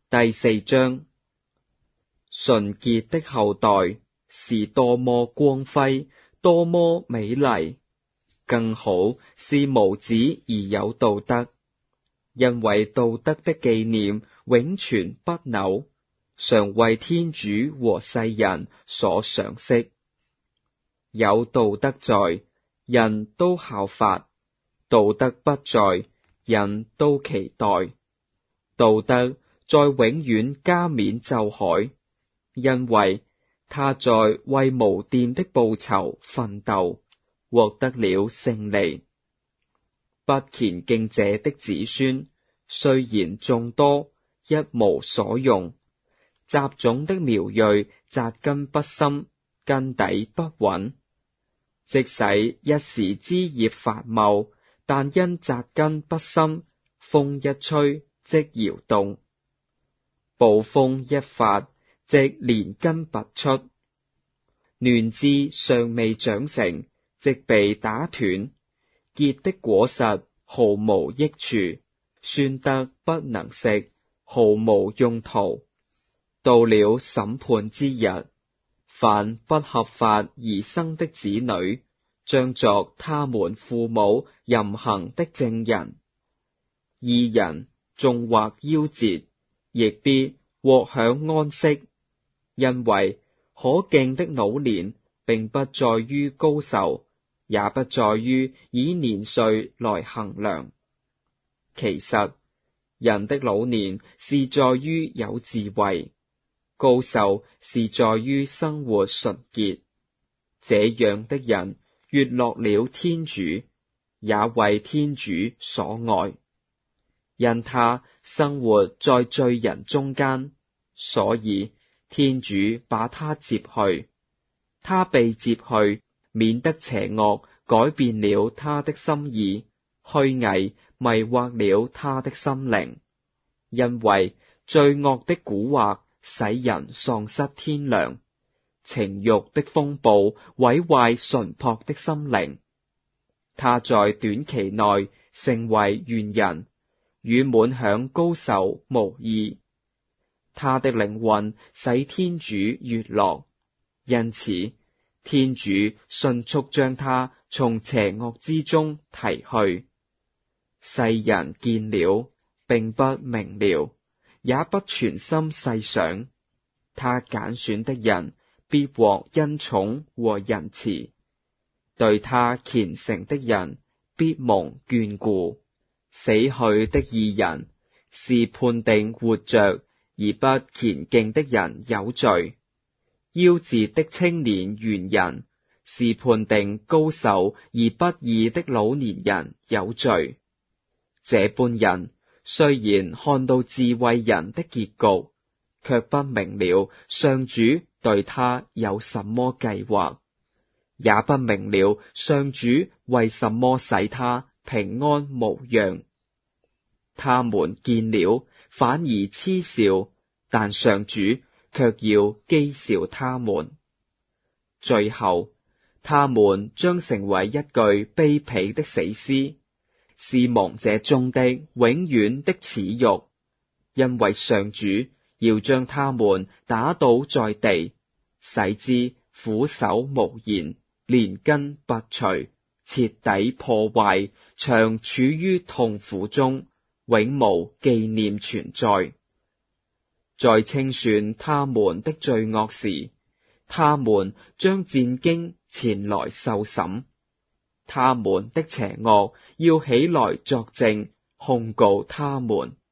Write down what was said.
第4章，純潔的後代是多麼光輝，多麼美麗！更好是無子而有道德，因為道德的紀念永存不朽，常為天主和世人所賞識。有道德在，人都效法；道德不在，人都期待。道德在永遠加冕奏凱，因為他在為無玷的報酬奮鬥，獲得了勝利。不虔敬者的子孫雖然眾多，一無所用；雜種的苗裔扎根不深，根底不穩。即使一時枝葉繁茂，但因扎根不深，風一吹即搖動，暴風一發即連根拔出。嫩枝尚未長成，即被打斷，結的果實毫無益處，酸得不能食，毫無用途。到了審判之日，凡不合法而生的子女，將作他們父母淫行的證人。義人縱或夭折，亦必獲享安息，因為可敬的老年並不在於高壽，也不在於以年歲來衡量。其實，人的老年是在於有智慧，高壽是在於生活純潔。這樣的人悅樂了天主，也為天主所愛。因他生活在罪人中間，所以天主把他接去。他被接去，免得邪惡改變了他的心意，虛偽迷惑了他的心靈。因為罪惡的蠱惑使人喪失天良，情慾的風暴毀壞純樸的心靈。他在短期內成為完人，與滿享高壽無異。他的靈魂使天主悅樂，因此天主迅速將他從邪惡之中提去。世人見了，並不明了，也不全心細想，他揀選的人必獲恩寵和仁慈，對他虔誠的人必蒙眷顧。死去的義人是判定活着而不虔敬的人有罪，夭折的青年完人是判定高壽而不義的老年人有罪。這般人雖然看到智慧人的結局，卻不明了上主對他有什麼計劃，也不明了上主為什麼使他平安無恙。他們見了反而嗤笑，但上主卻要譏笑他們。最後，他們將成為一具卑鄙的死屍，是亡者中的永遠的恥辱，因為上主要將他們打倒在地，使之俯首無言，連根拔除，徹底破壞，長處於痛苦中，永無紀念存在。在清算他們的罪惡時，他們將戰兢前來受審，他們的邪惡要起來作證，控告他們。